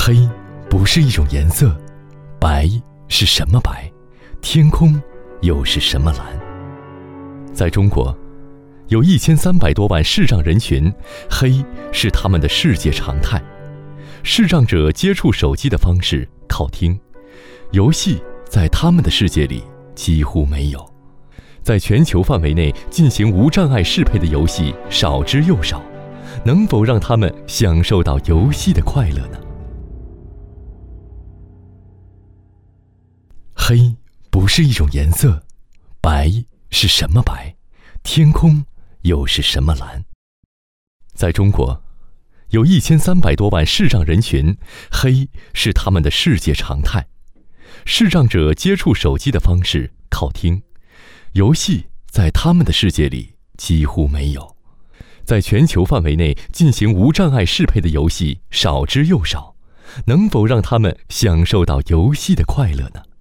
黑不是一种颜色，白是什么白？天空又是什么蓝？在中国，有1300多万视障人群，黑是他们的世界常态。视障者接触手机的方式靠听，游戏在他们的世界里几乎没有。在全球范围内进行无障碍适配的游戏少之又少，能否让他们享受到游戏的快乐呢？黑不是一种颜色，白是什么白？天空又是什么蓝？在中国，有1300多万视障人群，黑是他们的世界常态。视障者接触手机的方式靠听，游戏在他们的世界里几乎没有。在全球范围内进行无障碍适配的游戏少之又少，能否让他们享受到游戏的快乐呢？